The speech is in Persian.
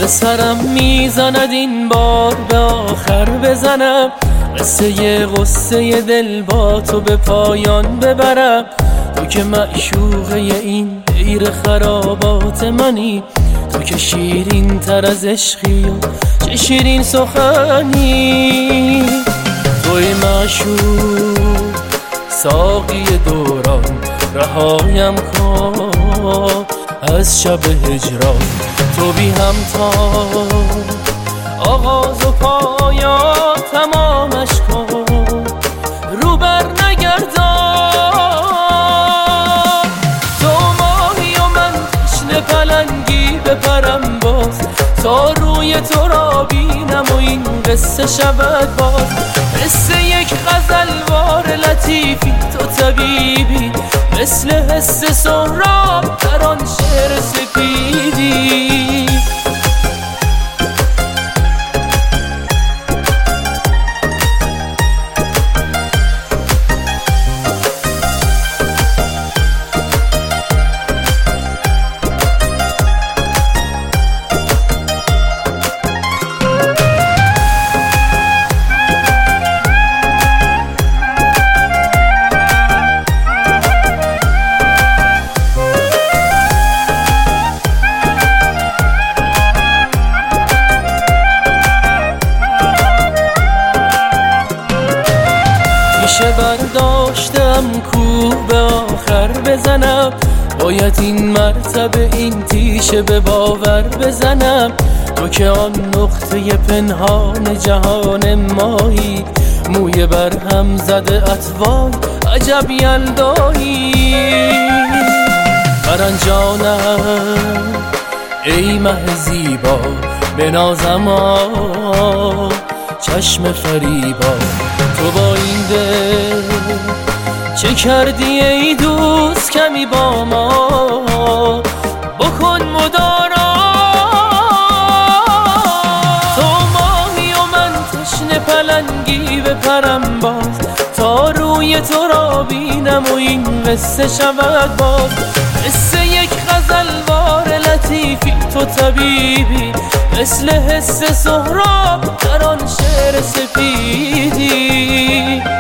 سرم میزند این بار به آخر بزنم، قصه دل با تو به پایان ببرم. تو که معشوقه این دیر خرابات منی، تو که شیرین تر از عشقی و چه شیرین سخنی. توی معشوق ساقی دوران، رهایم کن از شب هجران. تو بی همتا آغاز و پایان تمامش کن، رو بر نگردان. تو ماهی و من تشنه پلنگی بپرم باز، تا روی تو را بینم و این قصه شود باز. قصه یک غزلوار لطیفی، تو طبیبی مثل حس سهراب در آن شعر سپیدی. میشه برداشتم کو به آخر بزنم، باید این مرتبه این تیشه به باور بزنم. تو که آن نقطه پنهان جهان مایی، موی برهم زده اطوال عجب یلدایی. برنجانم ای مه زیبا بنازم چشم فریبا. تو با این دل چه کردی ای دوست، کمی با ما بکن مدارا. تو ماهی و من تشنه پلنگی بپرم باز، تا روی تو را بینم و این قصه شود باز. قصه یک غزلوار لطیفی، تو طبیبی مثل حس سهراب در آن شعر سپیدی.